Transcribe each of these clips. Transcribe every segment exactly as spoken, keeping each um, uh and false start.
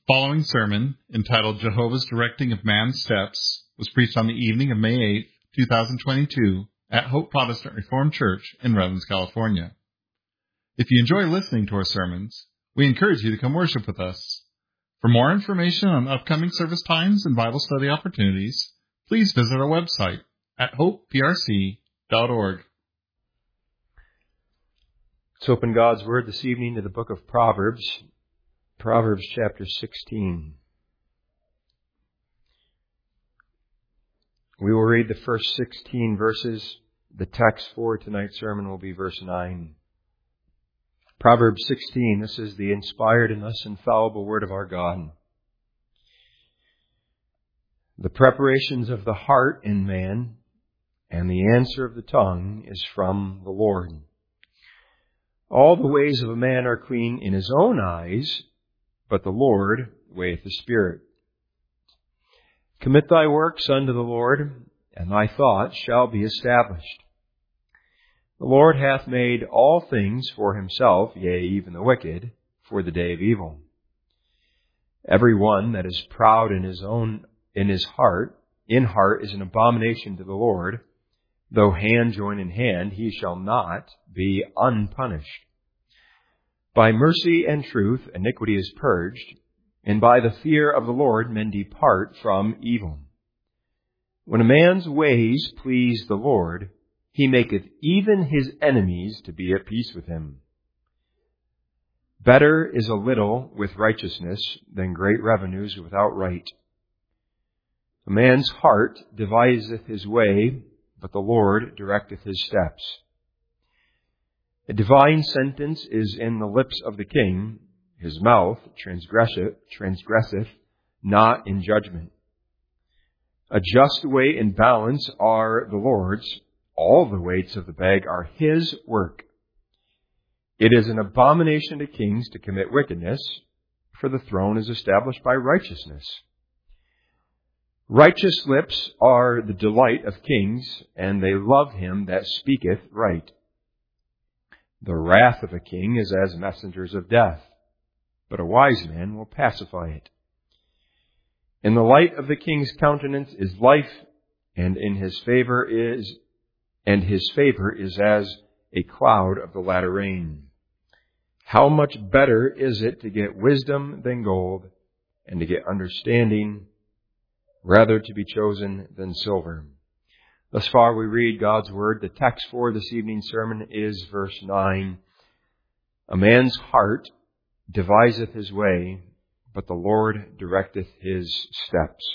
Following sermon, entitled Jehovah's Directing of Man's Steps, was preached on the evening of May eighth, twenty twenty-two, at Hope Protestant Reformed Church in Redlands, California. If you enjoy listening to our sermons, we encourage you to come worship with us. For more information on upcoming service times and Bible study opportunities, please visit our website at hope p r c dot org. Let's open God's Word this evening to the book of Proverbs. Proverbs chapter sixteen. We will read the first sixteen verses. The text for tonight's sermon will be verse nine. Proverbs sixteen, this is the inspired and thus infallible word of our God. The preparations of the heart in man and the answer of the tongue is from the Lord. All the ways of a man are clean in his own eyes, but the Lord weigheth the spirit. Commit thy works unto the Lord, and thy thoughts shall be established. The Lord hath made all things for himself, yea, even the wicked, for the day of evil. Every one that is proud in his own, in his heart, in heart is an abomination to the Lord. Though hand join in hand, he shall not be unpunished. By mercy and truth, iniquity is purged, and by the fear of the Lord men depart from evil. When a man's ways please the Lord, he maketh even his enemies to be at peace with him. Better is a little with righteousness than great revenues without right. A man's heart deviseth his way, but the Lord directeth his steps. A divine sentence is in the lips of the king. His mouth transgresseth, transgresseth not in judgment. A just weight and balance are the Lord's. All the weights of the bag are his work. It is an abomination to kings to commit wickedness, for the throne is established by righteousness. Righteous lips are the delight of kings, and they love him that speaketh right. The wrath of a king is as messengers of death, but a wise man will pacify it. In the light of the king's countenance is life, and in his favor is, and his favor is as a cloud of the latter rain. How much better is it to get wisdom than gold, and to get understanding rather to be chosen than silver. Thus far we read God's Word. The text for this evening's sermon is verse nine. A man's heart deviseth his way, but the Lord directeth his steps.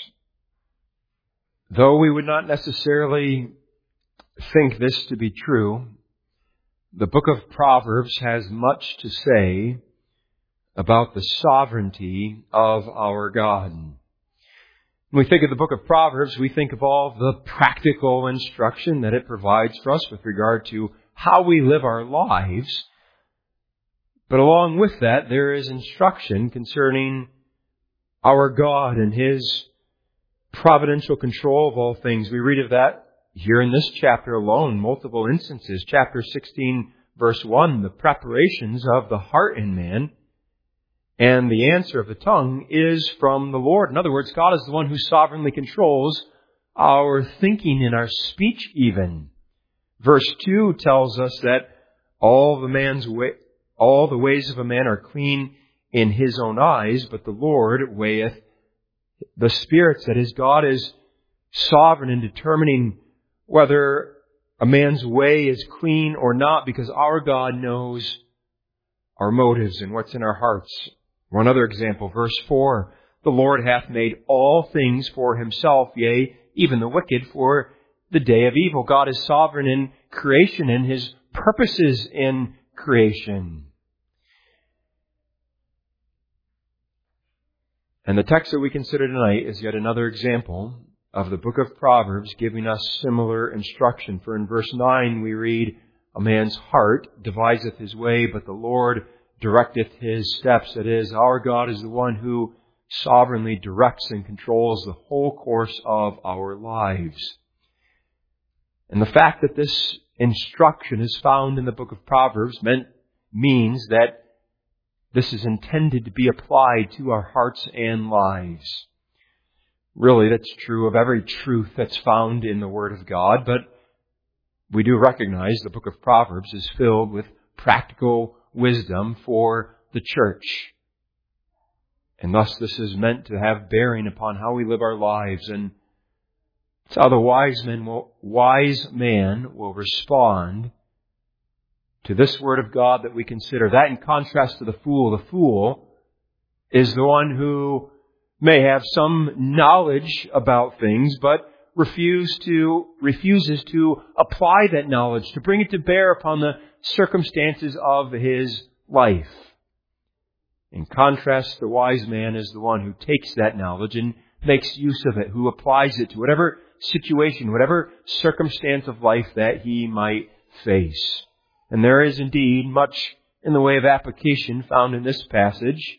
Though we would not necessarily think this to be true, the book of Proverbs has much to say about the sovereignty of our God. When we think of the book of Proverbs, we think of all the practical instruction that it provides for us with regard to how we live our lives. But along with that, there is instruction concerning our God and His providential control of all things. We read of that here in this chapter alone, multiple instances. Chapter sixteen, verse one, the preparations of the heart in man and the answer of the tongue is from the Lord. In other words, God is the one who sovereignly controls our thinking and our speech even. Verse two tells us that all the man's way, all the ways of a man are clean in his own eyes, but the Lord weigheth the spirits. That is, God is sovereign in determining whether a man's way is clean or not, because our God knows our motives and what's in our hearts. One other example, verse four, the Lord hath made all things for himself, yea, even the wicked for the day of evil. God is sovereign in creation and his purposes in creation. And the text that we consider tonight is yet another example of the book of Proverbs giving us similar instruction. For in verse nine we read, a man's heart deviseth his way, but the Lord directeth his steps. That is, our God is the one who sovereignly directs and controls the whole course of our lives. And the fact that this instruction is found in the book of Proverbs meant, means that this is intended to be applied to our hearts and lives. Really, that's true of every truth that's found in the Word of God, but we do recognize the book of Proverbs is filled with practical wisdom for the church. And thus this is meant to have bearing upon how we live our lives, and it's how the wise man will, wise man will respond to this Word of God that we consider. That in contrast to the fool, the fool is the one who may have some knowledge about things, but refuse to, refuses to apply that knowledge, to bring it to bear upon the circumstances of his life. In contrast, the wise man is the one who takes that knowledge and makes use of it, who applies it to whatever situation, whatever circumstance of life that he might face. And there is indeed much in the way of application found in this passage.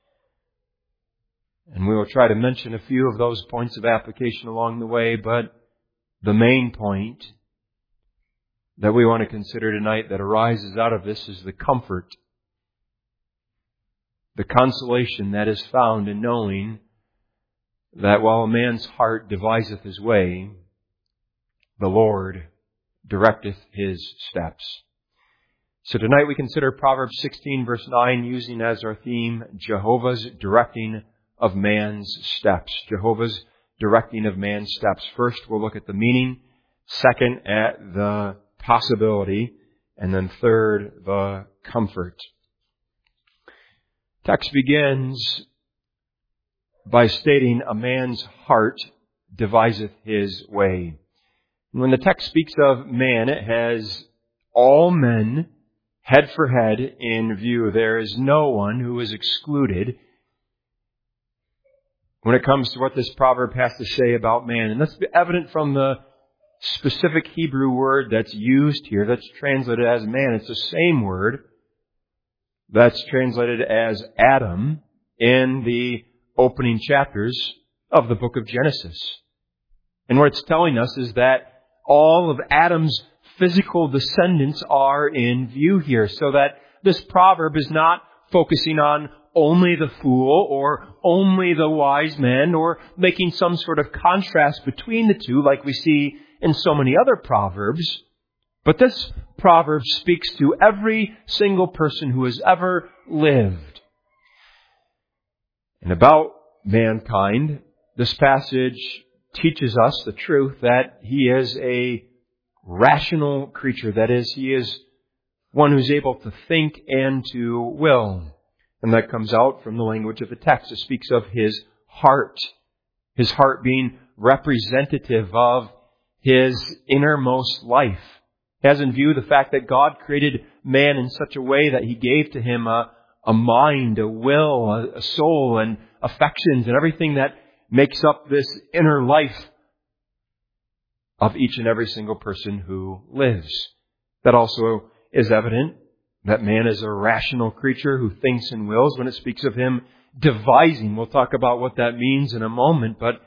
And we will try to mention a few of those points of application along the way, but the main point that we want to consider tonight that arises out of this is the comfort, the consolation that is found in knowing that while a man's heart deviseth his way, the Lord directeth his steps. So tonight we consider Proverbs sixteen verse nine, using as our theme Jehovah's directing of man's steps. Jehovah's directing of man's steps. First, we'll look at the meaning. Second, at the possibility. And then third, the comfort. Text begins by stating a man's heart deviseth his way. And when the text speaks of man, it has all men head for head in view. There is no one who is excluded when it comes to what this proverb has to say about man. And that's evident from the specific Hebrew word that's used here, that's translated as man. It's the same word that's translated as Adam in the opening chapters of the book of Genesis. And what it's telling us is that all of Adam's physical descendants are in view here, so that this proverb is not focusing on only the fool or only the wise man, or making some sort of contrast between the two like we see in so many other proverbs. But this proverb speaks to every single person who has ever lived. And about mankind, this passage teaches us the truth that he is a rational creature. That is, he is one who's able to think and to will. And that comes out from the language of the text. It speaks of his heart. His heart being representative of his innermost life. It has in view the fact that God created man in such a way that he gave to him a, a mind, a will, a, a soul, and affections, and everything that makes up this inner life of each and every single person who lives. That also is evident that man is a rational creature who thinks and wills when it speaks of him devising. We'll talk about what that means in a moment, but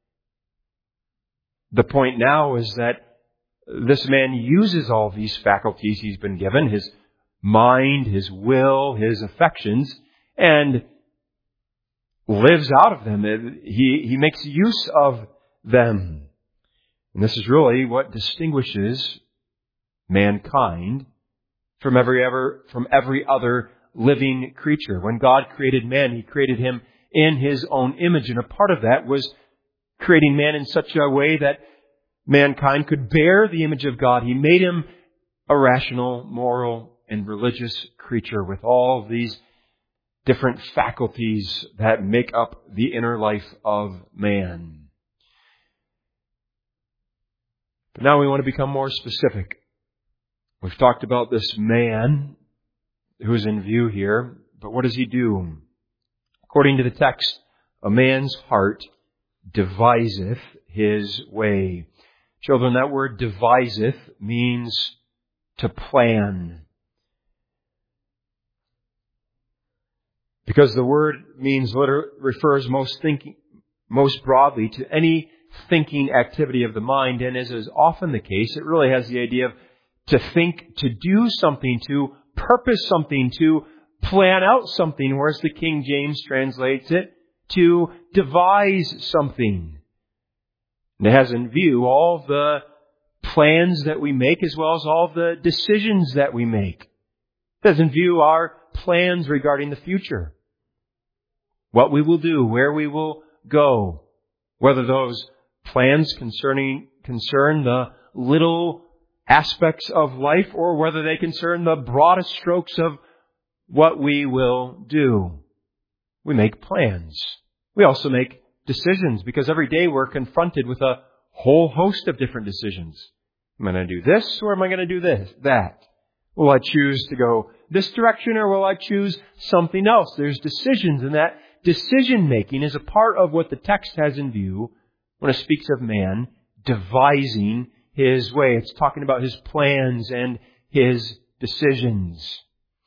the point now is that this man uses all these faculties he's been given, his mind, his will, his affections, and lives out of them. He, he makes use of them. And this is really what distinguishes mankind from every ever, from every other living creature. When God created man, He created him in His own image. And a part of that was creating man in such a way that mankind could bear the image of God. He made him a rational, moral, and religious creature with all of these different faculties that make up the inner life of man. But now we want to become more specific. We've talked about this man who's in view here, but what does he do? According to the text, a man's heart deviseth his way. Children, that word deviseth means to plan. Because the word means, literally, refers most thinking, most broadly to any thinking activity of the mind, and as is often the case, it really has the idea of to think, to do something, to purpose something, to plan out something, or as the King James translates it, to devise something. And it has in view all the plans that we make as well as all the decisions that we make. It has in view our plans regarding the future. What we will do, where we will go, whether those plans concerning concern the little aspects of life or whether they concern the broadest strokes of what we will do. We make plans. We also make decisions because every day we're confronted with a whole host of different decisions. Am I going to do this or am I going to do this, that? Will I choose to go this direction or will I choose something else? There's decisions, and that decision making is a part of what the text has in view when it speaks of man devising his way. It's talking about his plans and his decisions.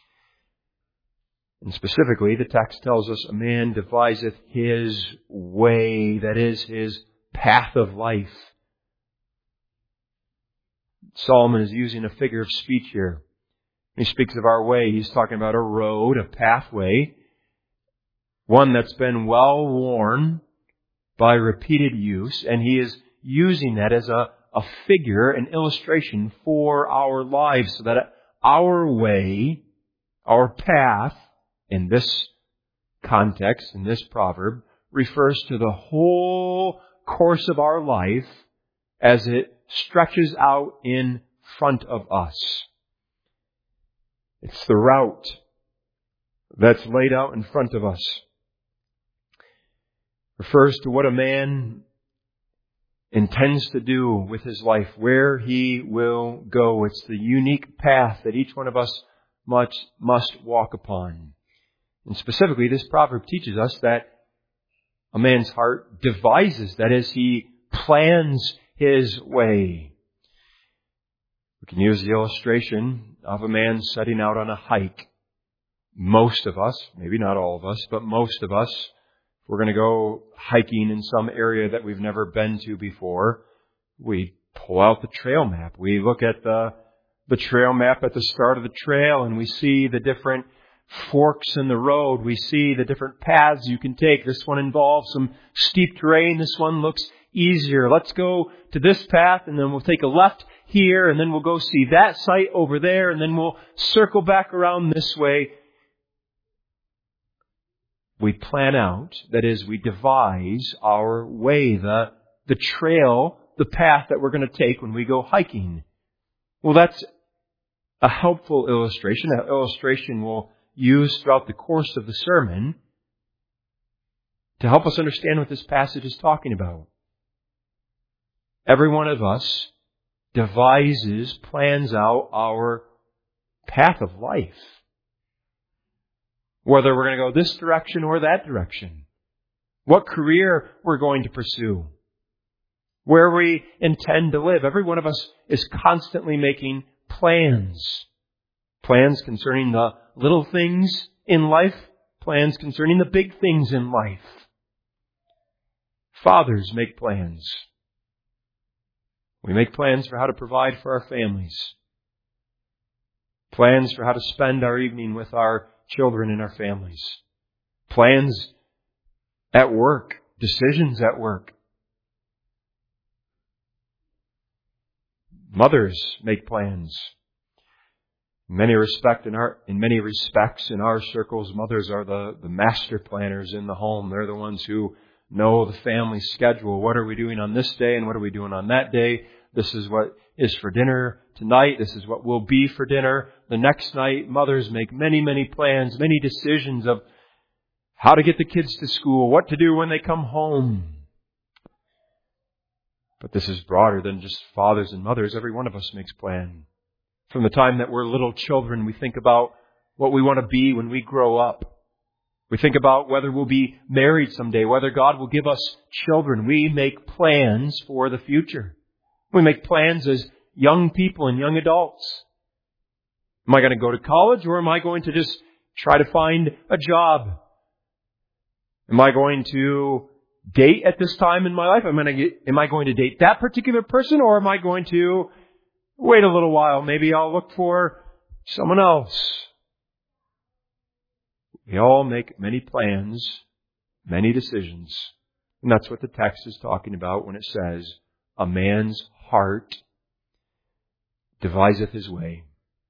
And specifically, the text tells us a man deviseth his way, that is, his path of life. Solomon is using a figure of speech here. When he speaks of our way, he's talking about a road, a pathway, one that's been well worn by repeated use, and he is using that as a, a figure, an illustration for our lives, so that our way, our path, in this context, in this proverb, refers to the whole course of our life as it stretches out in front of us. It's the route that's laid out in front of us. It refers to what a man intends to do with his life, where he will go. It's the unique path that each one of us must, must walk upon. And specifically, this proverb teaches us that a man's heart devises, that is, he plans his way. We can use the illustration of a man setting out on a hike. Most of us, maybe not all of us, but most of us, if we're going to go hiking in some area that we've never been to before, we pull out the trail map. We look at the, the trail map at the start of the trail and we see the different forks in the road. We see the different paths you can take. This one involves some steep terrain. This one looks easier. Let's go to this path and then we'll take a left here and then we'll go see that site over there and then we'll circle back around this way. We plan out, that is, we devise our way, the, the trail, the path that we're going to take when we go hiking. Well, that's a helpful illustration. That illustration will use throughout the course of the sermon to help us understand what this passage is talking about. Every one of us devises, plans out our path of life. Whether we're going to go this direction or that direction. What career we're going to pursue. Where we intend to live. Every one of us is constantly making plans. Plans concerning the little things in life. Plans concerning the big things in life. Fathers make plans. We make plans for how to provide for our families. Plans for how to spend our evening with our children and our families. Plans at work. Decisions at work. Mothers make plans. In many respect, in our, in many respects, in our circles, mothers are the, the master planners in the home. They're the ones who know the family schedule. What are we doing on this day and what are we doing on that day? This is what is for dinner tonight. This is what will be for dinner the next night. Mothers make many, many plans, many decisions of how to get the kids to school, what to do when they come home. But this is broader than just fathers and mothers. Every one of us makes plans. From the time that we're little children, we think about what we want to be when we grow up. We think about whether we'll be married someday, whether God will give us children. We make plans for the future. We make plans as young people and young adults. Am I going to go to college or am I going to just try to find a job? Am I going to date at this time in my life? Am I going to, get, am I going to date that particular person or am I going to wait a little while? Maybe I'll look for someone else. We all make many plans, many decisions. And that's what the text is talking about when it says, a man's heart deviseth his way.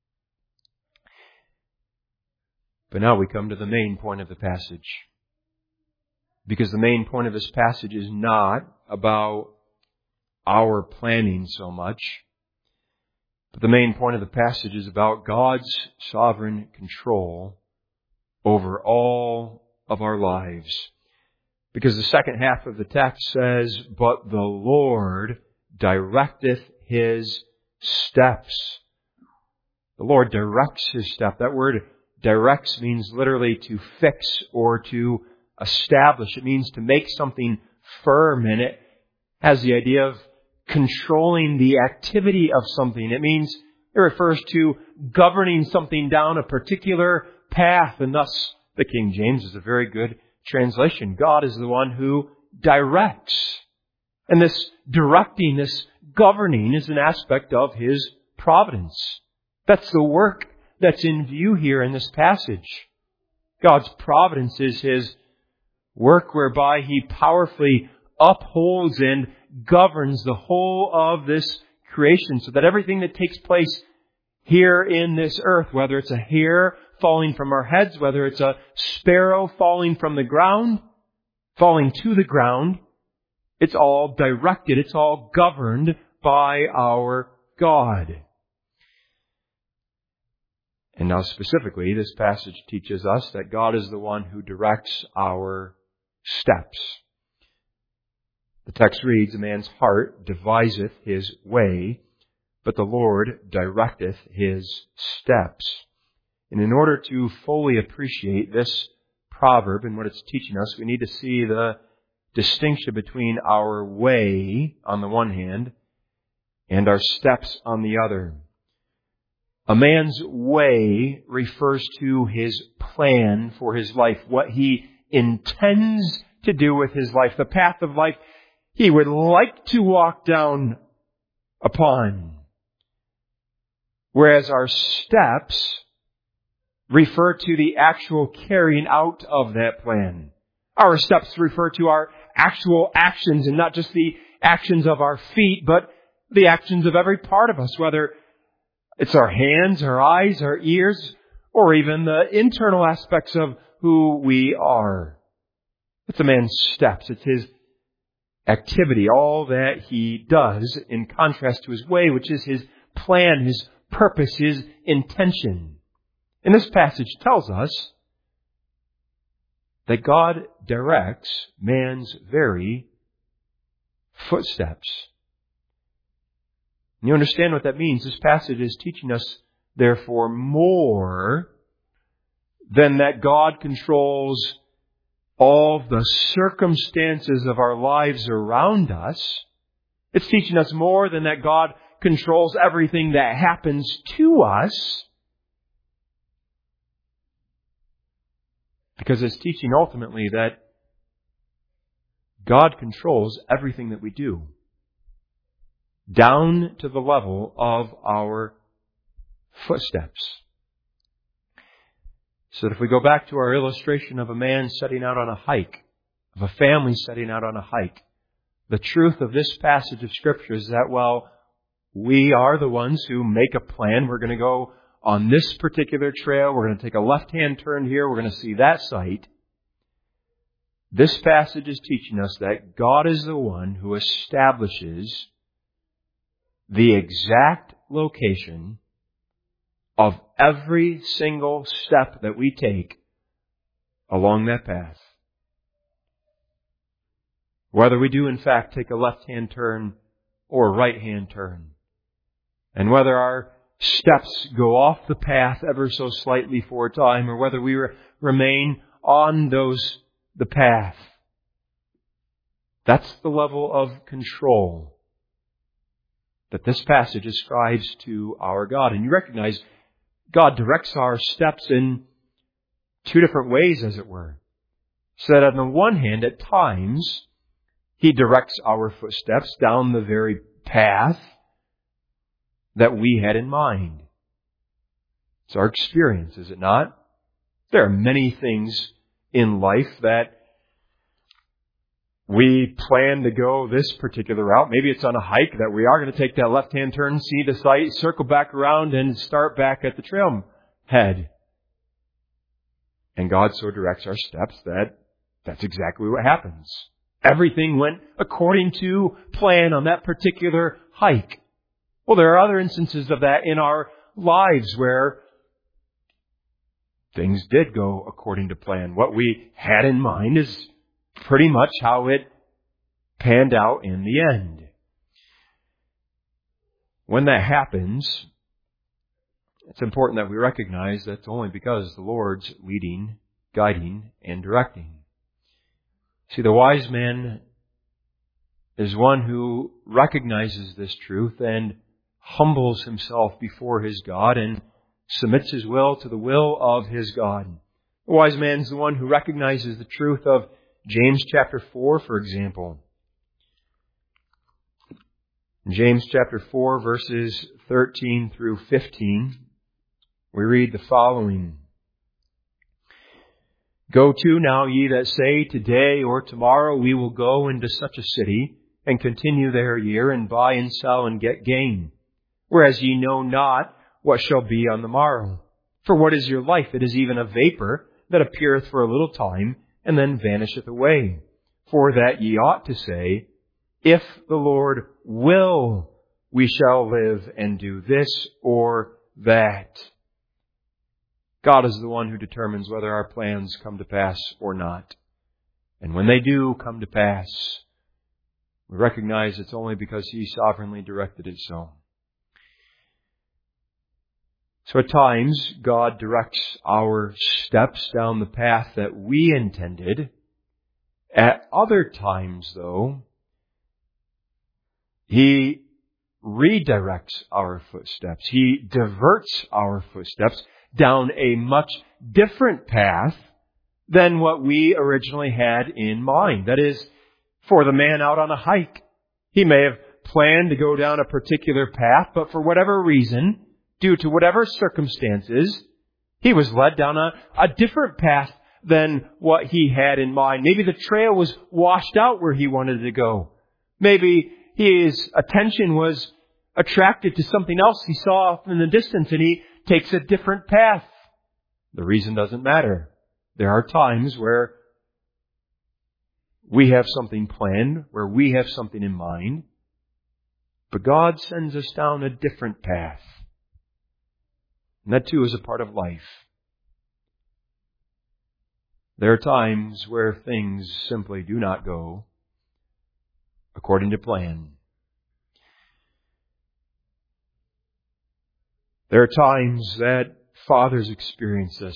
But now we come to the main point of the passage. Because the main point of this passage is not about our planning so much, but the main point of the passage is about God's sovereign control over all of our lives. Because the second half of the text says, but the Lord directeth his steps. The Lord directs his step. That word directs means literally to fix or to establish. It means to make something firm, and it has the idea of controlling the activity of something. It means, it refers to governing something down a particular path, and thus the King James is a very good translation. God is the one who directs. And this directing, this governing is an aspect of his providence. That's the work that's in view here in this passage. God's providence is his work whereby he powerfully upholds and governs the whole of this creation, so that everything that takes place here in this earth, whether it's a hair falling from our heads, whether it's a sparrow falling from the ground, falling to the ground, it's all directed, it's all governed by our God. And now specifically, this passage teaches us that God is the one who directs our steps. The text reads, a man's heart deviseth his way, but the Lord directeth his steps. And in order to fully appreciate this proverb and what it's teaching us, we need to see the distinction between our way on the one hand and our steps on the other. A man's way refers to his plan for his life, what he intends to do with his life, the path of life he would like to walk down upon. Whereas our steps refer to the actual carrying out of that plan. Our steps refer to our actual actions, and not just the actions of our feet, but the actions of every part of us, whether it's our hands, our eyes, our ears, or even the internal aspects of who we are. It's a man's steps. It's his activity, all that he does, in contrast to his way, which is his plan, his purpose, his intention. And this passage tells us that God directs man's very footsteps. And you understand what that means. This passage is teaching us, therefore, more than that God controls all the circumstances of our lives around us. It's teaching us more than that God controls everything that happens to us. Because it's teaching ultimately that God controls everything that we do, down to the level of our footsteps. So that if we go back to our illustration of a man setting out on a hike, of a family setting out on a hike, the truth of this passage of Scripture is that while we are the ones who make a plan, we're going to go on this particular trail, we're going to take a left-hand turn here, we're going to see that site. This passage is teaching us that God is the one who establishes the exact location of every single step that we take along that path. Whether we do in fact take a left-hand turn or a right-hand turn. And whether our steps go off the path ever so slightly for a time, or whether we re- remain on those the path. That's the level of control that this passage ascribes to our God. And you recognize God directs our steps in two different ways, as it were. So that on the one hand, at times, He directs our footsteps down the very path that we had in mind. It's our experience, is it not? There are many things in life that we plan to go this particular route. Maybe it's on a hike that we are going to take that left-hand turn, see the site, circle back around, and start back at the trailhead. And God so directs our steps that that's exactly what happens. Everything went according to plan on that particular hike. Well, there are other instances of that in our lives where things did go according to plan. What we had in mind is pretty much how it panned out in the end. When that happens, it's important that we recognize that's only because the Lord's leading, guiding, and directing. See, the wise man is one who recognizes this truth and humbles himself before his God and submits his will to the will of his God. The wise man is the one who recognizes the truth of James chapter four, for example. In James chapter four, verses thirteen through fifteen, we read the following. Go to now, ye that say, today or tomorrow we will go into such a city, and continue there a year, and buy and sell and get gain. Whereas ye know not what shall be on the morrow. For what is your life? It is even a vapor that appeareth for a little time, and then vanisheth away. For that ye ought to say, if the Lord will, we shall live and do this or that. God is the one who determines whether our plans come to pass or not. And when they do come to pass, we recognize it's only because He sovereignly directed it so. So at times, God directs our steps down the path that we intended. At other times, though, He redirects our footsteps. He diverts our footsteps down a much different path than what we originally had in mind. That is, for the man out on a hike, he may have planned to go down a particular path, but for whatever reason, due to whatever circumstances, he was led down a, a different path than what he had in mind. Maybe the trail was washed out where he wanted to go. Maybe his attention was attracted to something else he saw off in the distance, and he takes a different path. The reason doesn't matter. There are times where we have something planned, where we have something in mind, but God sends us down a different path. And that too is a part of life. There are times where things simply do not go according to plan. There are times that fathers experience this.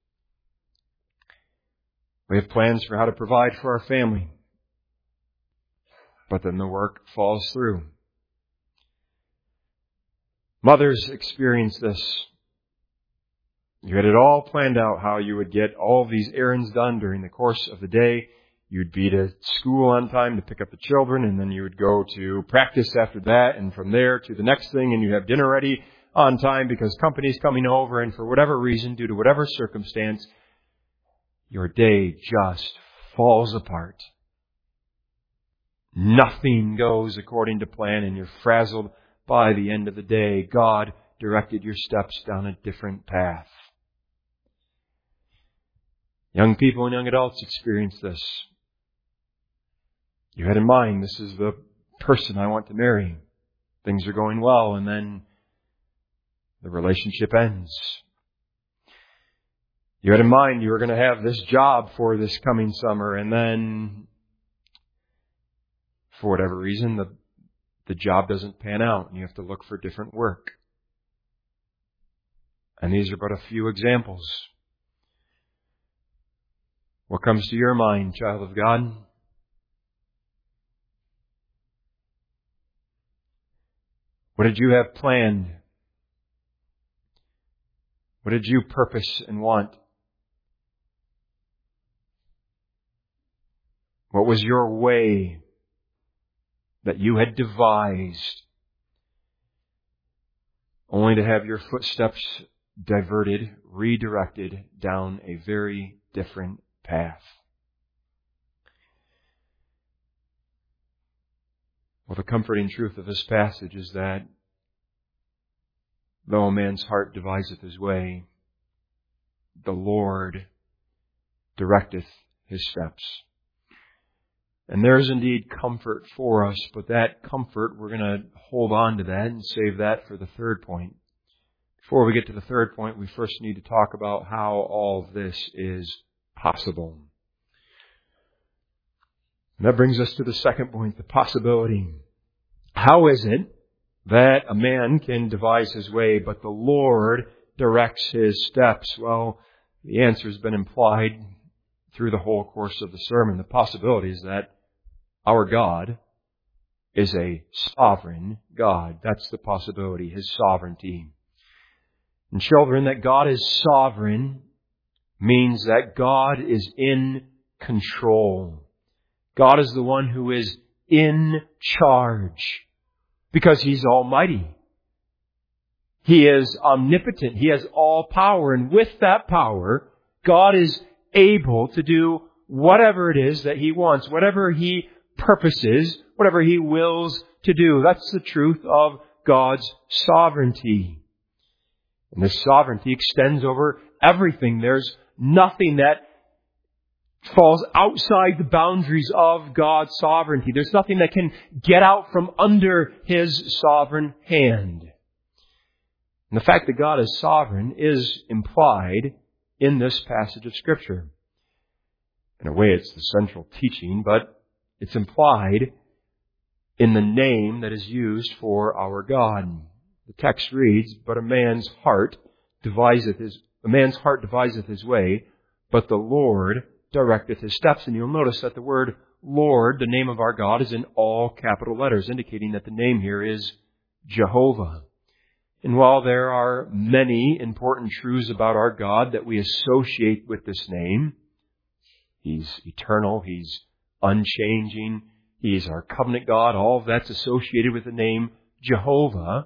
We have plans for how to provide for our family, but then the work falls through. Mothers experience this. You had it all planned out how you would get all of these errands done during the course of the day. You'd be to school on time to pick up the children, and then you would go to practice after that, and from there to the next thing, and you have dinner ready on time because company's coming over, and for whatever reason, due to whatever circumstance, your day just falls apart. Nothing goes according to plan, and you're frazzled by the end of the day. God directed your steps down a different path. Young people and young adults experience this. You had in mind, this is the person I want to marry. Things are going well, and then the relationship ends. You had in mind you were going to have this job for this coming summer, and then for whatever reason, the, the job doesn't pan out, and you have to look for different work. And these are but a few examples. What comes to your mind, child of God? What did you have planned? What did you purpose and want? What was your way that you had devised, only to have your footsteps diverted, redirected down a very different path. Well, the comforting truth of this passage is that though a man's heart deviseth his way, the Lord directeth his steps. And there is indeed comfort for us, but that comfort, we're going to hold on to that and save that for the third point. Before we get to the third point, we first need to talk about how all of this is possible. And that brings us to the second point, the possibility. How is it that a man can devise his way, but the Lord directs his steps? Well, the answer has been implied through the whole course of the sermon. The possibility is that our God is a sovereign God. That's the possibility, His sovereignty. And children, that God is sovereign means that God is in control. God is the one who is in charge because He's almighty. He is omnipotent. He has all power. And with that power, God is able to do whatever it is that He wants, whatever He purposes, whatever He wills to do. That's the truth of God's sovereignty. And this sovereignty extends over everything. There's nothing that falls outside the boundaries of God's sovereignty. There's nothing that can get out from under His sovereign hand. And the fact that God is sovereign is implied in this passage of Scripture. In a way, it's the central teaching, but it's implied in the name that is used for our God. The text reads, "But a man's heart deviseth his a man's heart deviseth his way, but the Lord directeth his steps." And you'll notice that the word Lord, the name of our God, is in all capital letters, indicating that the name here is Jehovah. And while there are many important truths about our God that we associate with this name, He's eternal, He's unchanging, He is our covenant God, all of that's associated with the name Jehovah.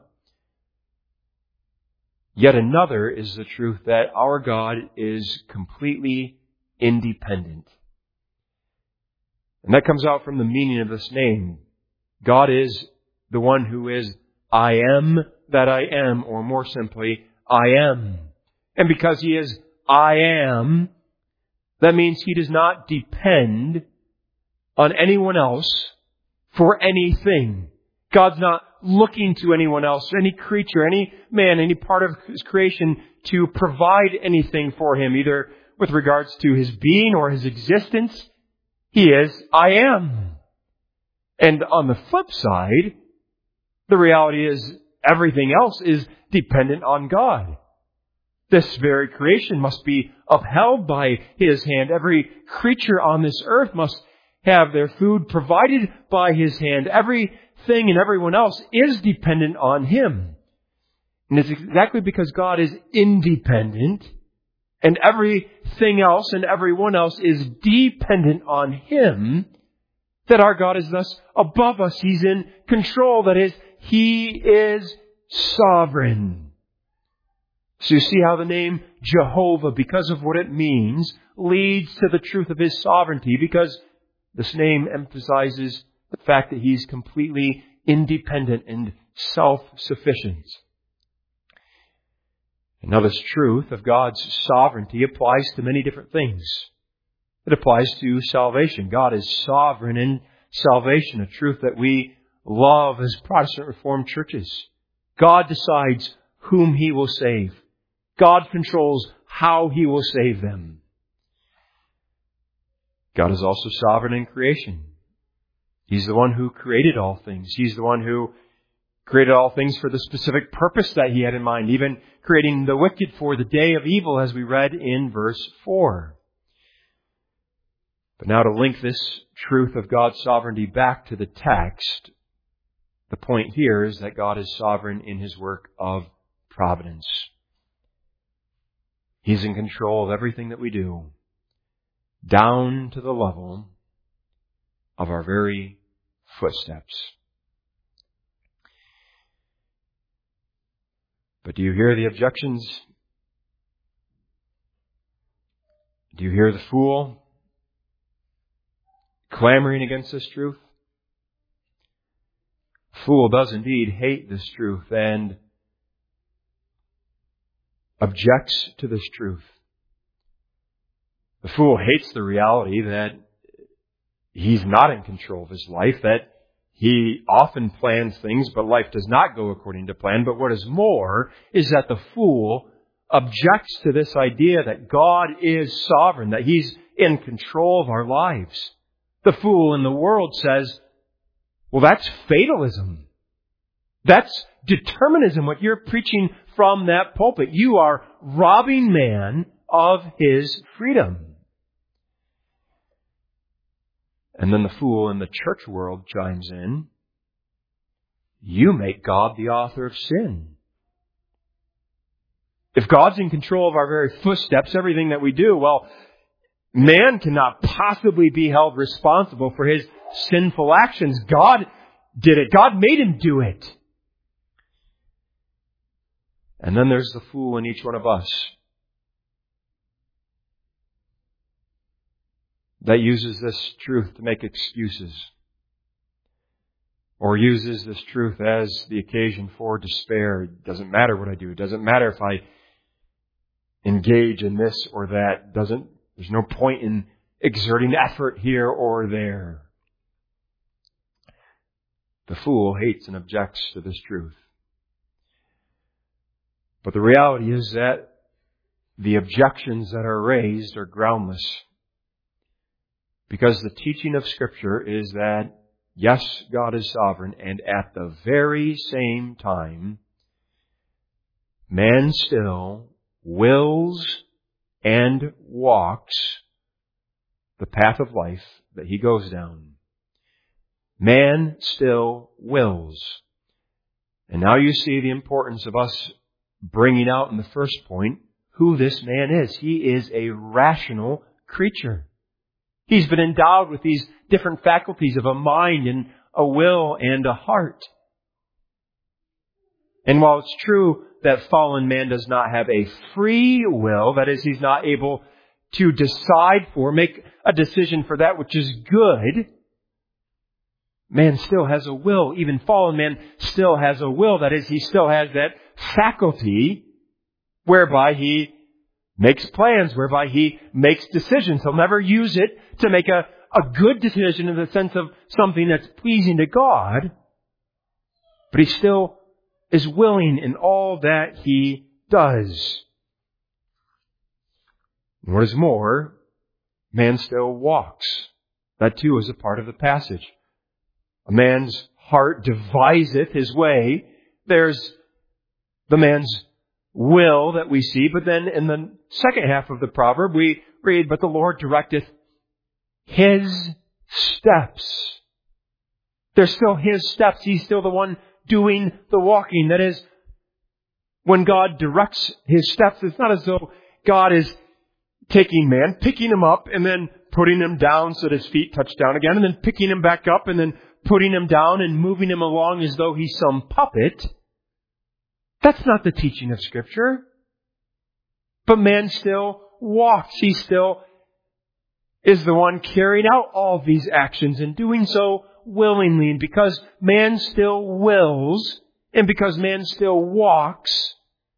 Yet another is the truth that our God is completely independent. And that comes out from the meaning of this name. God is the one who is I am that I am, or more simply, I am. And because He is I am, that means He does not depend on anyone else for anything. God's not looking to anyone else, any creature, any man, any part of His creation to provide anything for Him, either with regards to His being or His existence. He is I am. And on the flip side, the reality is everything else is dependent on God. This very creation must be upheld by His hand. Every creature on this earth must have their food provided by His hand. Everything and everyone else is dependent on Him. And it's exactly because God is independent and everything else and everyone else is dependent on Him that our God is thus above us. He's in control. That is, He is sovereign. So you see how the name Jehovah, because of what it means, leads to the truth of His sovereignty, because this name emphasizes the fact that He's completely independent and self-sufficient. And now this truth of God's sovereignty applies to many different things. It applies to salvation. God is sovereign in salvation, a truth that we love as Protestant Reformed churches. God decides whom He will save. God controls how He will save them. God is also sovereign in creation. He's the one who created all things. He's the one who created all things for the specific purpose that He had in mind, even creating the wicked for the day of evil, as we read in verse four. But now to link this truth of God's sovereignty back to the text, the point here is that God is sovereign in His work of providence. He's in control of everything that we do, down to the level of our very footsteps. But do you hear the objections Do you hear the fool clamoring against this truth? The fool does indeed hate this truth and objects to this truth. The fool hates the reality that he's not in control of his life, that he often plans things, but life does not go according to plan. But what is more is that the fool objects to this idea that God is sovereign, that He's in control of our lives. The fool in the world says, well, that's fatalism. That's determinism, what you're preaching from that pulpit. You are robbing man of his freedom. And then the fool in the church world chimes in, you make God the author of sin. If God's in control of our very footsteps, everything that we do, well, man cannot possibly be held responsible for his sinful actions. God did it. God made him do it. And then there's the fool in each one of us that uses this truth to make excuses, or uses this truth as the occasion for despair. It doesn't matter what I do. It doesn't matter if I engage in this or that. It doesn't, there's no point in exerting effort here or there. The fool hates and objects to this truth. But the reality is that the objections that are raised are groundless. Because the teaching of Scripture is that, yes, God is sovereign, and at the very same time, man still wills and walks the path of life that he goes down. Man still wills. And now you see the importance of us bringing out in the first point who this man is. He is a rational creature. He's been endowed with these different faculties of a mind and a will and a heart. And while it's true that fallen man does not have a free will, that is, he's not able to decide for, make a decision for that which is good, man still has a will. Even fallen man still has a will. That is, he still has that faculty whereby he makes plans, whereby he makes decisions. He'll never use it to make a, a good decision in the sense of something that's pleasing to God. But he still is willing in all that he does. And what is more, man still walks. That too is a part of the passage. A man's heart deviseth his way. There's the man's will that we see, but then in the second half of the proverb we read, but the Lord directeth His steps. They're still His steps. He's still the one doing the walking. That is, when God directs His steps, it's not as though God is taking man, picking him up, and then putting him down so that his feet touch down again, and then picking him back up, and then putting him down and moving him along as though he's some puppet. That's not the teaching of Scripture. But man still walks. He still is the one carrying out all of these actions and doing so willingly. And because man still wills, and because man still walks,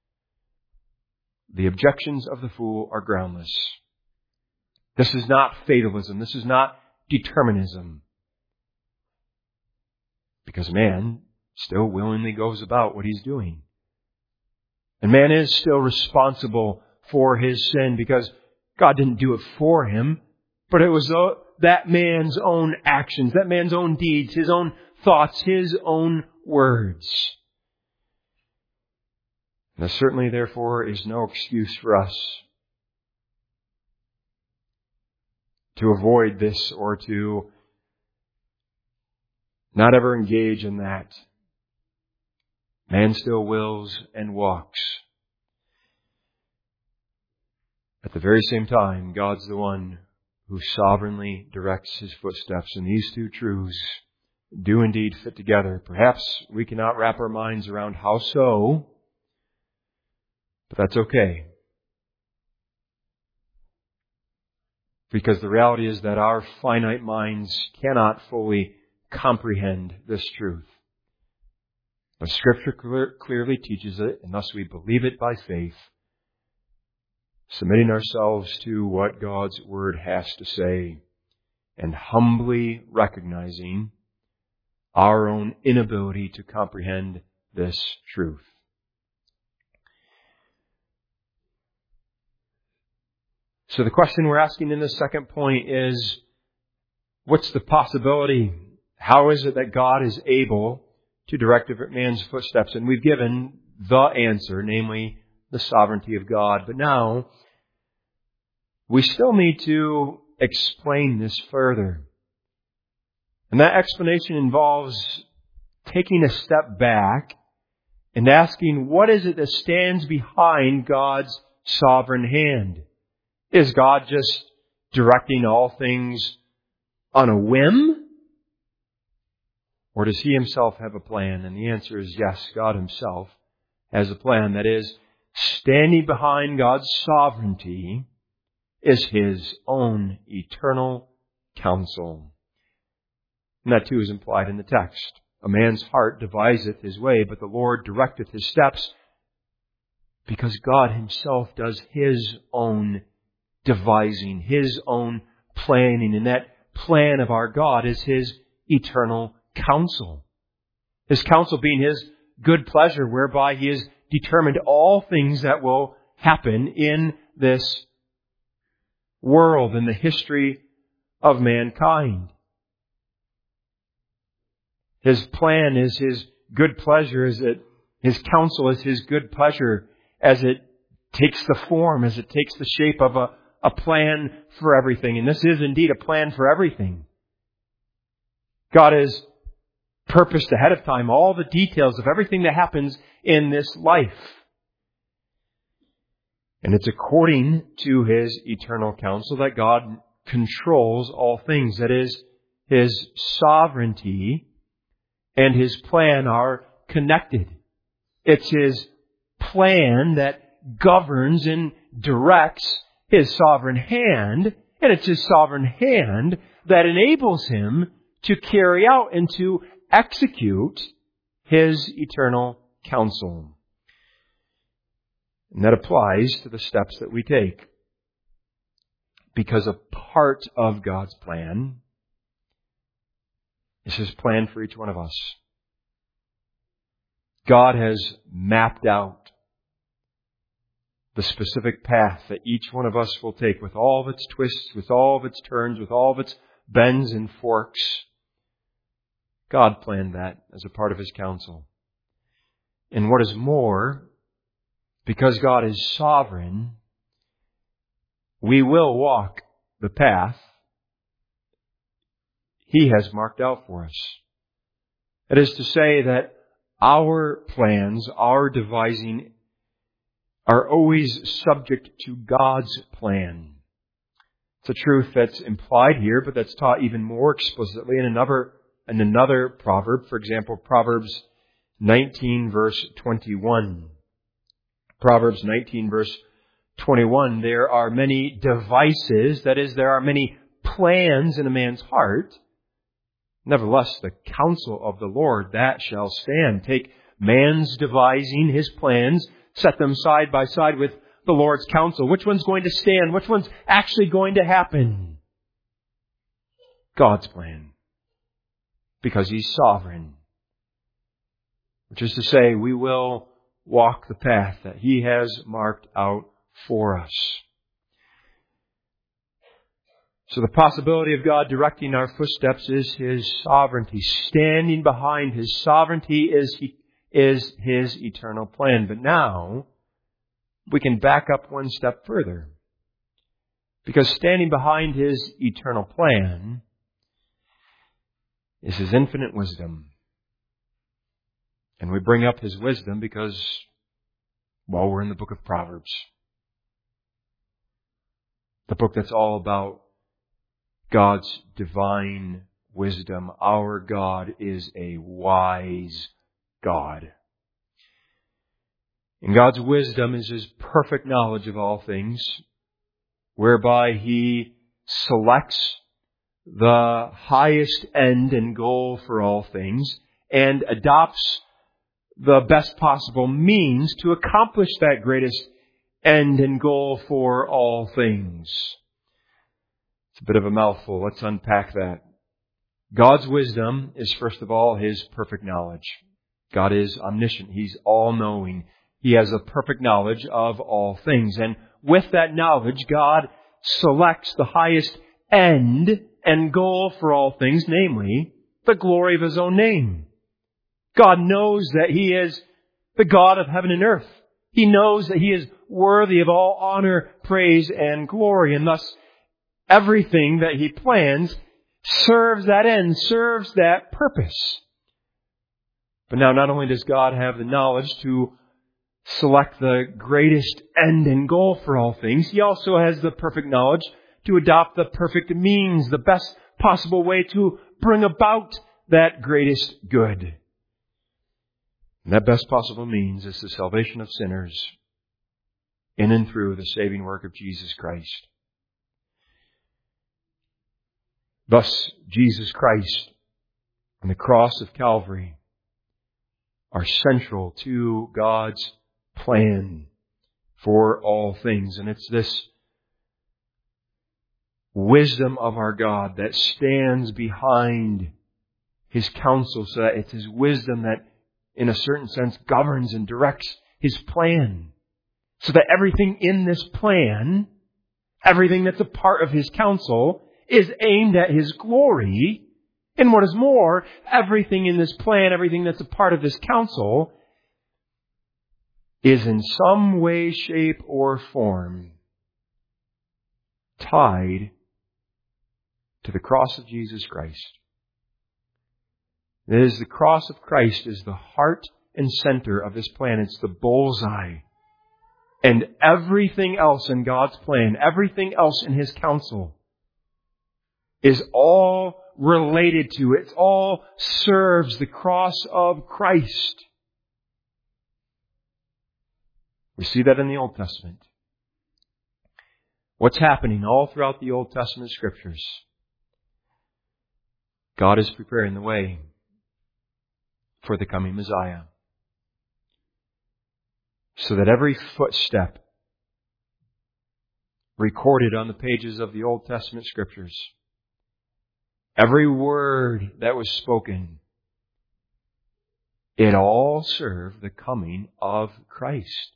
the objections of the fool are groundless. This is not fatalism. This is not determinism. Because man still willingly goes about what he's doing. And man is still responsible for his sin because God didn't do it for him, but it was that man's own actions, that man's own deeds, his own thoughts, his own words. There certainly, therefore, is no excuse for us to avoid this or to not ever engage in that. Man still wills and walks. At the very same time, God's the one who sovereignly directs His footsteps. And these two truths do indeed fit together. Perhaps we cannot wrap our minds around how so, but that's okay. Because the reality is that our finite minds cannot fully comprehend this truth. But Scripture clear, clearly teaches it, and thus we believe it by faith, submitting ourselves to what God's Word has to say, and humbly recognizing our own inability to comprehend this truth. So the question we're asking in this second point is, what's the possibility? How is it that God is able to direct man's footsteps? And we've given the answer, namely the sovereignty of God. But now, we still need to explain this further. And that explanation involves taking a step back and asking, what is it that stands behind God's sovereign hand? Is God just directing all things on a whim? Or does He Himself have a plan? And the answer is yes, God Himself has a plan. That is, standing behind God's sovereignty is His own eternal counsel. And that too is implied in the text. A man's heart deviseth his way, but the Lord directeth his steps, because God Himself does His own devising, His own planning. And that plan of our God is His eternal counsel. His counsel being His good pleasure, whereby He has determined all things that will happen in this world, in the history of mankind. His plan is His good pleasure, as it, His counsel is His good pleasure, as it takes the form, as it takes the shape of a, a plan for everything. And this is indeed a plan for everything. God has purposed ahead of time all the details of everything that happens in this life. And it's according to His eternal counsel that God controls all things. That is, His sovereignty and His plan are connected. It's His plan that governs and directs His sovereign hand, and it's His sovereign hand that enables Him to carry out and to execute His eternal counsel. And that applies to the steps that we take. Because a part of God's plan is His plan for each one of us. God has mapped out the specific path that each one of us will take, with all of its twists, with all of its turns, with all of its bends and forks. God planned that as a part of His counsel. And what is more, because God is sovereign, we will walk the path He has marked out for us. That is to say that our plans, our devising, are always subject to God's plan. It's a truth that's implied here, but that's taught even more explicitly in another, in another proverb. For example, Proverbs nineteen, verse twenty-one. Proverbs nineteen, verse twenty-one. There are many devices, that is, there are many plans in a man's heart. Nevertheless, the counsel of the Lord, that shall stand. Take man's devising, his plans, set them side by side with the Lord's counsel. Which one's going to stand? Which one's actually going to happen? God's plan. Because He's sovereign. Which is to say, we will walk the path that He has marked out for us. So the possibility of God directing our footsteps is His sovereignty. Standing behind His sovereignty is, he, is His eternal plan. But now, we can back up one step further. Because standing behind His eternal plan is His infinite wisdom. And we bring up His wisdom because, well, we're in the book of Proverbs. The book that's all about God's divine wisdom. Our God is a wise God. And God's wisdom is His perfect knowledge of all things, whereby He selects the highest end and goal for all things and adopts the best possible means to accomplish that greatest end and goal for all things. It's a bit of a mouthful. Let's unpack that. God's wisdom is, first of all, His perfect knowledge. God is omniscient. He's all-knowing. He has a perfect knowledge of all things. And with that knowledge, God selects the highest end and goal for all things, namely, the glory of His own name. God knows that He is the God of heaven and earth. He knows that He is worthy of all honor, praise, and glory. And thus, everything that He plans serves that end, serves that purpose. But now, not only does God have the knowledge to select the greatest end and goal for all things, He also has the perfect knowledge to adopt the perfect means, the best possible way to bring about that greatest good. And that best possible means is the salvation of sinners in and through the saving work of Jesus Christ. Thus, Jesus Christ and the cross of Calvary are central to God's plan for all things. And it's this wisdom of our God that stands behind His counsel, so that it's His wisdom that, in a certain sense, governs and directs His plan. So that everything in this plan, everything that's a part of His counsel, is aimed at His glory. And what is more, everything in this plan, everything that's a part of this counsel, is in some way, shape, or form tied to the cross of Jesus Christ. It is the cross of Christ is the heart and center of this plan. It's the bullseye. And everything else in God's plan, everything else in His counsel, is all related to it. It all serves the cross of Christ. We see that in the Old Testament. What's happening all throughout the Old Testament Scriptures? God is preparing the way for the coming Messiah, so that every footstep recorded on the pages of the Old Testament Scriptures, every word that was spoken, it all served the coming of Christ.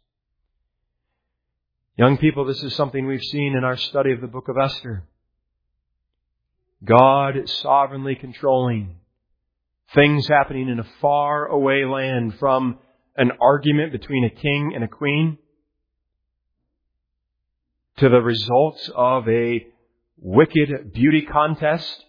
Young people, this is something we've seen in our study of the book of Esther. God sovereignly controlling things happening in a far away land, from an argument between a king and a queen to the results of a wicked beauty contest,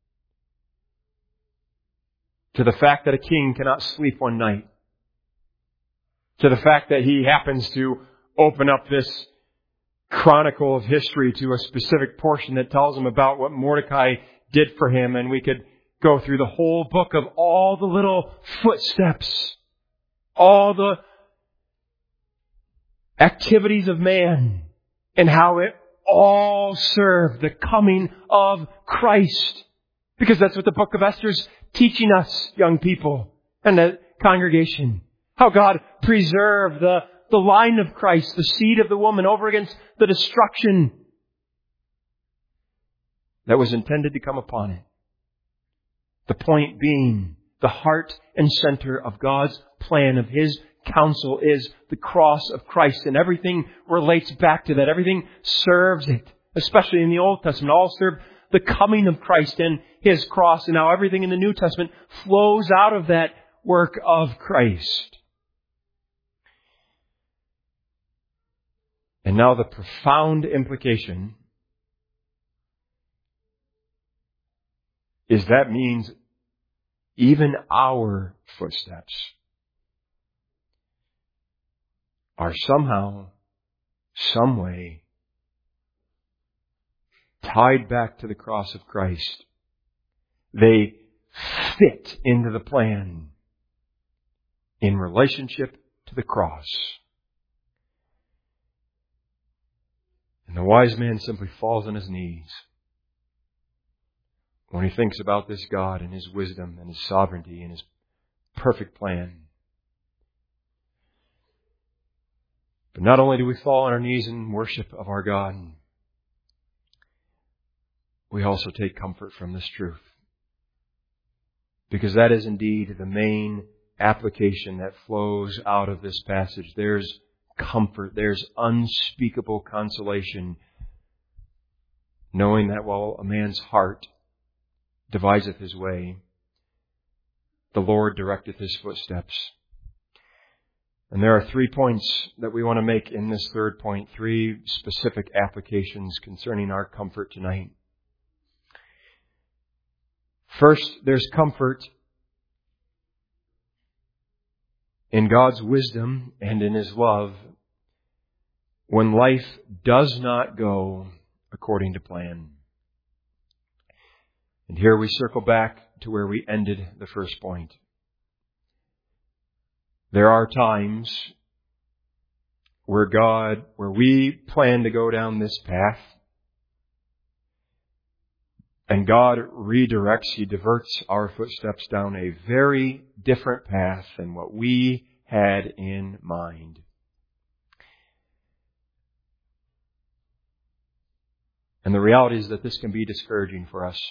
to the fact that a king cannot sleep one night, to the fact that he happens to open up this chronicle of history to a specific portion that tells him about what Mordecai did for him, and we could go through the whole book of all the little footsteps, all the activities of man, and how it all served the coming of Christ. Because that's what the book of Esther's teaching us, young people, and the congregation. How God preserved the, the line of Christ, the seed of the woman, over against the destruction that was intended to come upon it. The point being, the heart and center of God's plan, of His counsel, is the cross of Christ. And everything relates back to that. Everything serves it. Especially in the Old Testament. All serve the coming of Christ and His cross. And now everything in the New Testament flows out of that work of Christ. And now the profound implication is that means even our footsteps are somehow, some way, tied back to the cross of Christ. They fit into the plan in relationship to the cross. And the wise man simply falls on his knees when he thinks about this God and His wisdom and His sovereignty and His perfect plan. But not only do we fall on our knees in worship of our God, we also take comfort from this truth. Because that is indeed the main application that flows out of this passage. There's comfort, there's unspeakable consolation, knowing that while a man's heart deviseth his way, the Lord directeth his footsteps. And there are three points that we want to make in this third point, three specific applications concerning our comfort tonight. First, there's comfort in God's wisdom and in His love when life does not go according to plan. And here we circle back to where we ended the first point. There are times where God, where we plan to go down this path, and God redirects, He diverts our footsteps down a very different path than what we had in mind. And the reality is that this can be discouraging for us.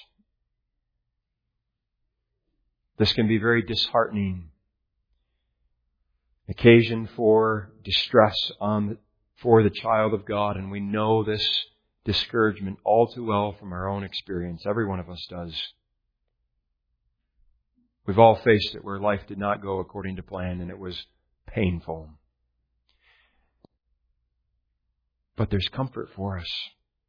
This can be very disheartening. Occasion for distress on for the child of God, and we know this discouragement all too well from our own experience. Every one of us does. We've all faced it where life did not go according to plan and it was painful. But there's comfort for us.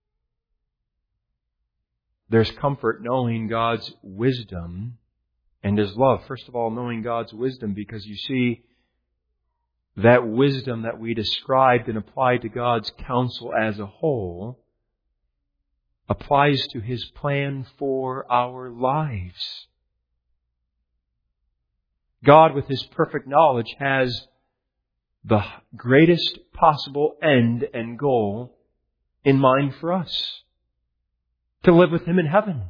There's comfort knowing God's wisdom and His love. First of all, knowing God's wisdom, because you see, that wisdom that we described and applied to God's counsel as a whole applies to His plan for our lives. God, with His perfect knowledge, has the greatest possible end and goal in mind for us. To live with Him in heaven.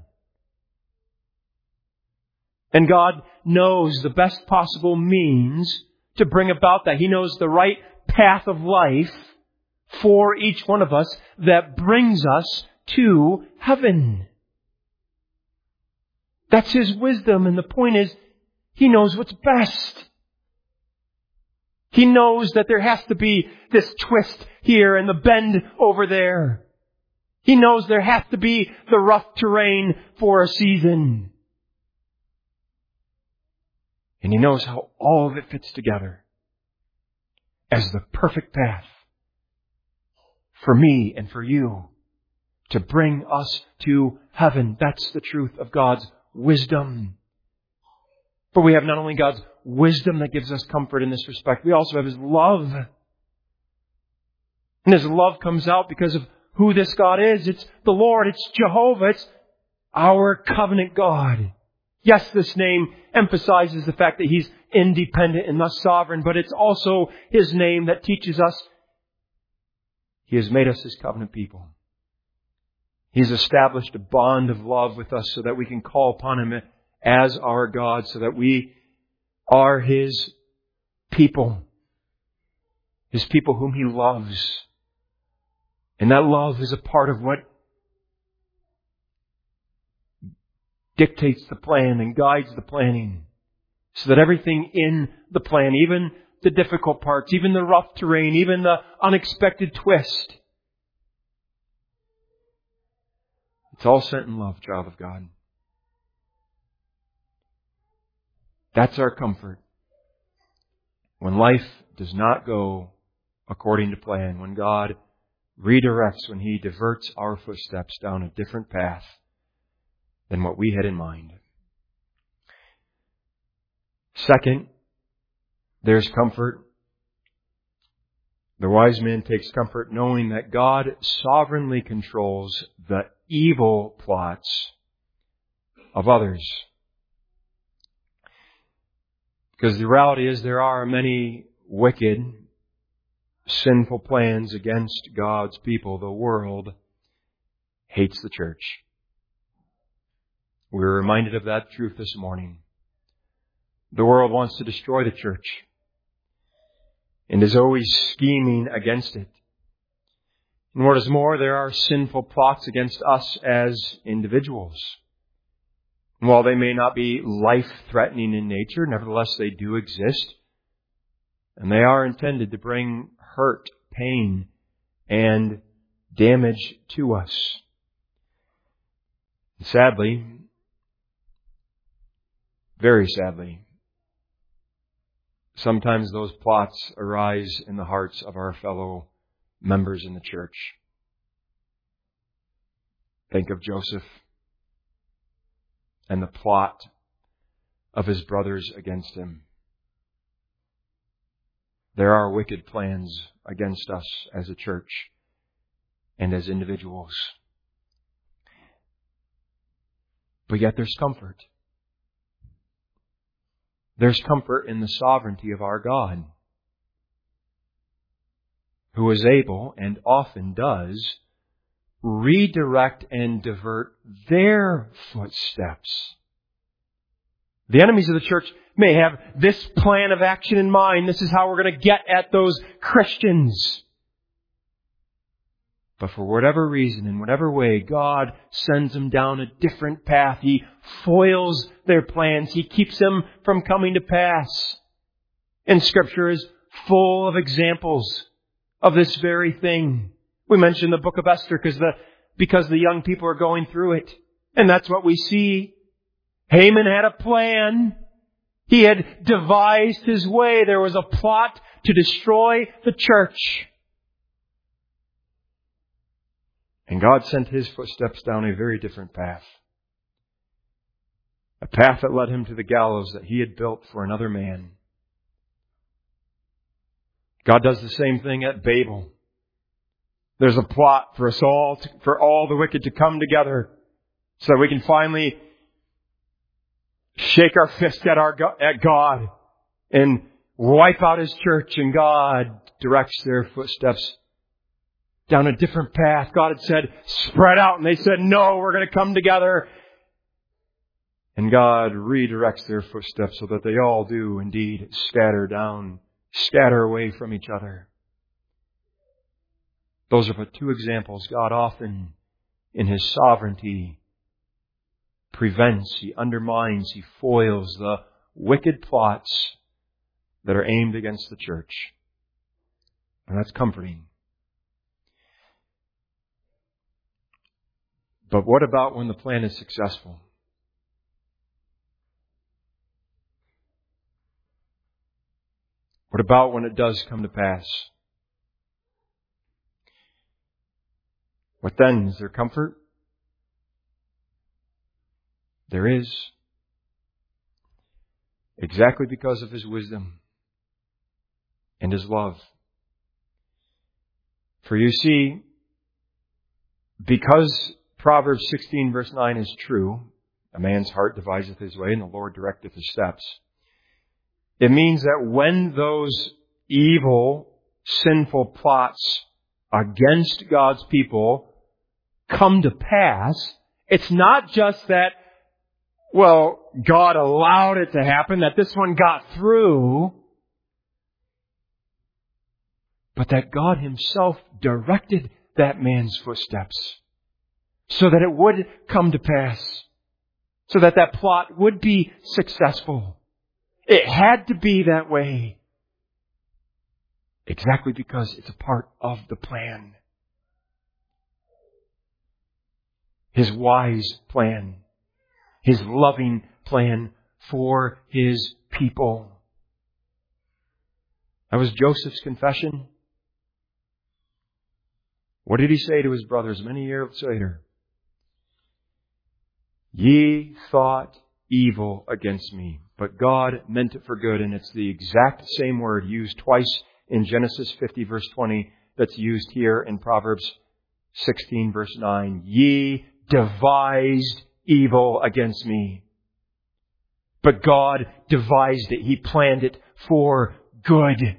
And God knows the best possible means to bring about that. He knows the right path of life for each one of us that brings us to heaven. That's His wisdom, and the point is, He knows what's best. He knows that there has to be this twist here and the bend over there. He knows there has to be the rough terrain for a season. And He knows how all of it fits together as the perfect path for me and for you to bring us to heaven. That's the truth of God's wisdom. For we have not only God's wisdom that gives us comfort in this respect, we also have His love. And His love comes out because of who this God is. It's the Lord. It's Jehovah. It's our covenant God. Yes, this name emphasizes the fact that He's independent and thus sovereign, but it's also His name that teaches us He has made us His covenant people. He's established a bond of love with us so that we can call upon Him as our God, so that we are His people. His people whom He loves. And that love is a part of what dictates the plan and guides the planning. So that everything in the plan, even the difficult parts, even the rough terrain, even the unexpected twist, it's all sent in love, child of God. That's our comfort. When life does not go according to plan, when God redirects, when He diverts our footsteps down a different path than what we had in mind. Second, there's comfort. The wise man takes comfort knowing that God sovereignly controls the evil plots of others. Because the reality is there are many wicked, sinful plans against God's people. The world hates the church. We were reminded of that truth this morning. The world wants to destroy the church and is always scheming against it. And what is more, there are sinful plots against us as individuals. And while they may not be life-threatening in nature, nevertheless they do exist. And they are intended to bring hurt, pain, and damage to us. And sadly, very sadly, sometimes those plots arise in the hearts of our fellow members in the church. Think of Joseph and the plot of his brothers against him. There are wicked plans against us as a church and as individuals. But yet there's comfort. There's comfort in the sovereignty of our God, who is able, and often does, redirect and divert their footsteps. The enemies of the church may have this plan of action in mind. This is how we're going to get at those Christians. But for whatever reason, in whatever way, God sends them down a different path. He foils their plans. He keeps them from coming to pass. And Scripture is full of examples of this very thing. We mentioned the book of Esther because the, because the young people are going through it. And that's what we see. Haman had a plan. He had devised his way. There was a plot to destroy the church. And God sent his footsteps down a very different path. A path that led him to the gallows that he had built for another man. God does the same thing at Babel. There's a plot for us all, to, for all the wicked to come together so that we can finally shake our fist at our at God and wipe out His church. And God directs their footsteps down a different path. God had said, spread out. And they said, no, we're going to come together. And God redirects their footsteps so that they all do indeed scatter down, scatter away from each other. Those are but two examples. God often, in His sovereignty, prevents, He undermines, He foils the wicked plots that are aimed against the church. And that's comforting. But what about when the plan is successful? What about when it does come to pass? What then? Is there comfort? There is. Exactly because of His wisdom and His love. For you see, because Proverbs sixteen verse nine is true, a man's heart deviseth his way and the Lord directeth his steps. It means that when those evil, sinful plots against God's people come to pass, it's not just that, well, God allowed it to happen, that this one got through, but that God Himself directed that man's footsteps so that it would come to pass, so that that plot would be successful. It had to be that way. Exactly because it's a part of the plan. His wise plan. His loving plan for His people. That was Joseph's confession. What did he say to his brothers many years later? Ye thought evil against me, but God meant it for good. And it's the exact same word used twice in Genesis fifty verse twenty that's used here in Proverbs sixteen verse nine. Ye devised evil against me, but God devised it. He planned it for good.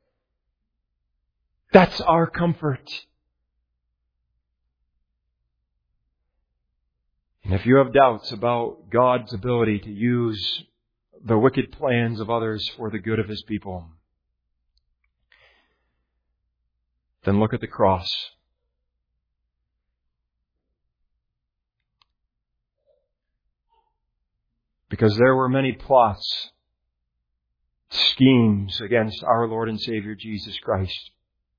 That's our comfort. And if you have doubts about God's ability to use the wicked plans of others for the good of His people, then look at the cross. Because there were many plots, schemes against our Lord and Savior Jesus Christ.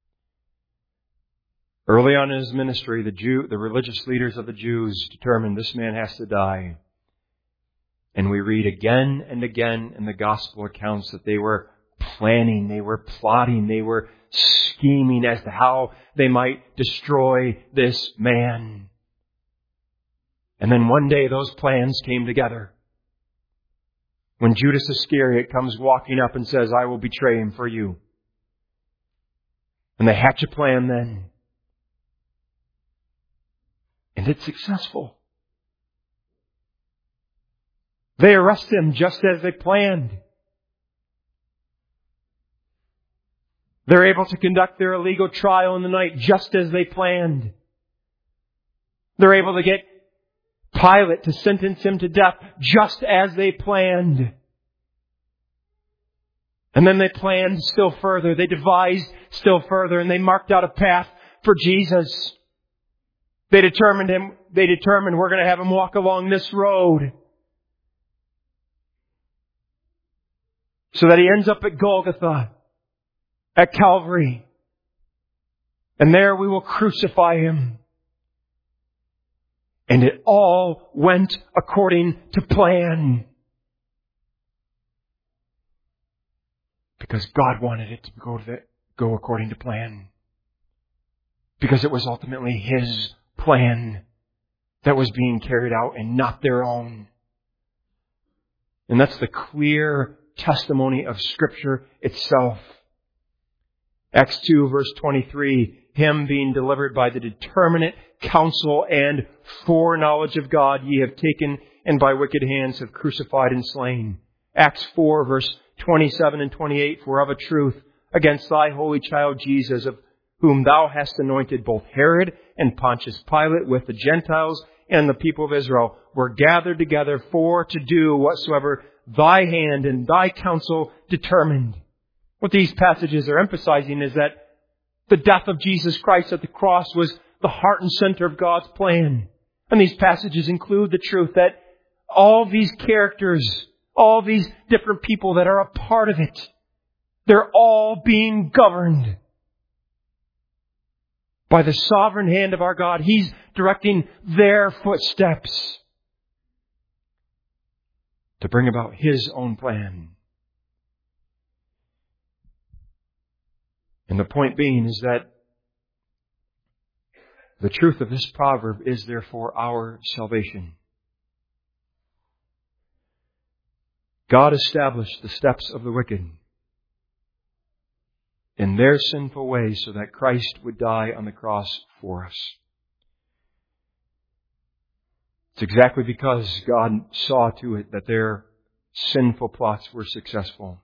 Early on in His ministry, the Jew, the religious leaders of the Jews determined this man has to die. And we read again and again in the gospel accounts that they were planning, they were plotting, they were scheming as to how they might destroy this man. And then one day those plans came together. When Judas Iscariot comes walking up and says, I will betray Him for you. And they hatch a plan then. And it's successful. They arrest Him just as they planned. They're able to conduct their illegal trial in the night just as they planned. They're able to get Pilate to sentence Him to death just as they planned. And then they planned still further. They devised still further, and they marked out a path for Jesus. They determined him, they determined we're going to have Him walk along this road. So that He ends up at Golgotha, at Calvary. And there we will crucify Him. And it all went according to plan. Because God wanted it to go, to the, go according to plan. Because it was ultimately His plan that was being carried out and not their own. And that's the clear testimony of Scripture itself. Acts two verse twenty-three, Him being delivered by the determinate counsel and foreknowledge of God ye have taken and by wicked hands have crucified and slain. Acts four verse twenty-seven and twenty-eight, for of a truth against thy holy child Jesus, of whom thou hast anointed both Herod and Pontius Pilate with the Gentiles and the people of Israel, were gathered together for to do whatsoever thy hand and thy counsel determined. What these passages are emphasizing is that the death of Jesus Christ at the cross was the heart and center of God's plan. And these passages include the truth that all these characters, all these different people that are a part of it, they're all being governed by the sovereign hand of our God. He's directing their footsteps to bring about His own plan. And the point being is that the truth of this proverb is therefore our salvation. God established the steps of the wicked in their sinful ways so that Christ would die on the cross for us. It's exactly because God saw to it that their sinful plots were successful,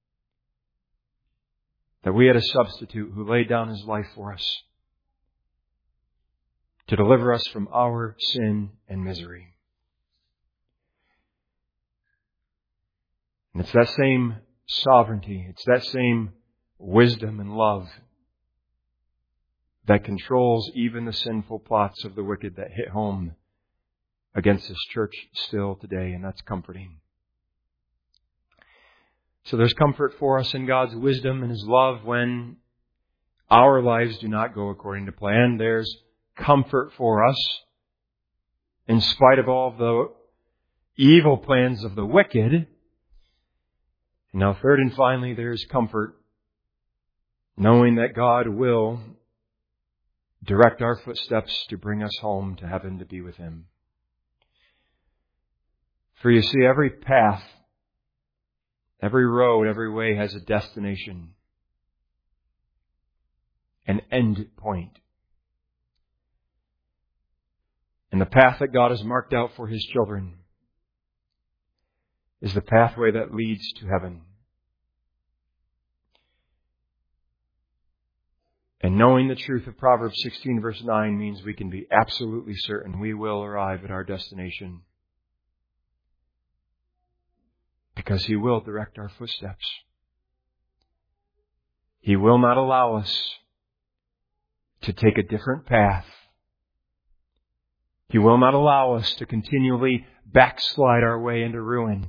that we had a substitute who laid down His life for us to deliver us from our sin and misery. And it's that same sovereignty, it's that same wisdom and love that controls even the sinful plots of the wicked that hit home against this church still today, and that's comforting. So there's comfort for us in God's wisdom and His love when our lives do not go according to plan. There's comfort for us in spite of all the evil plans of the wicked. Now, third and finally, there's comfort knowing that God will direct our footsteps to bring us home to heaven to be with Him. For you see, every path, every road, every way has a destination, an end point. And the path that God has marked out for His children is the pathway that leads to heaven. And knowing the truth of Proverbs sixteen verse nine means we can be absolutely certain we will arrive at our destination. Because He will direct our footsteps. He will not allow us to take a different path. He will not allow us to continually backslide our way into ruin.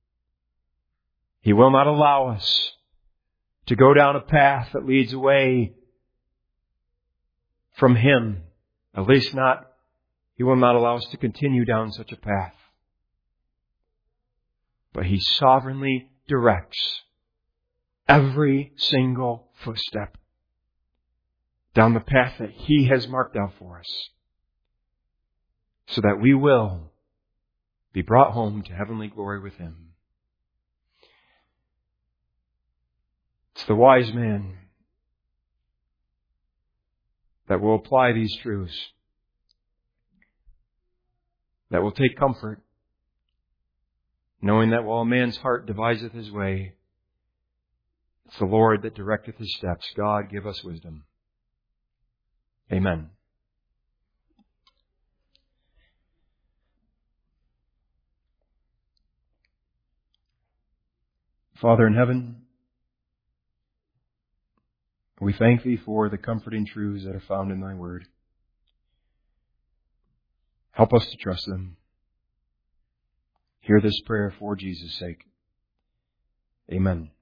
He will not allow us to go down a path that leads away from Him. At least not, He will not allow us to continue down such a path. But He sovereignly directs every single footstep down the path that He has marked out for us, so that we will be brought home to heavenly glory with Him. It's the wise man that will apply these truths, that will take comfort, knowing that while a man's heart deviseth his way, it's the Lord that directeth his steps. God, give us wisdom. Amen. Father in heaven, we thank Thee for the comforting truths that are found in Thy Word. Help us to trust them. Hear this prayer for Jesus' sake. Amen.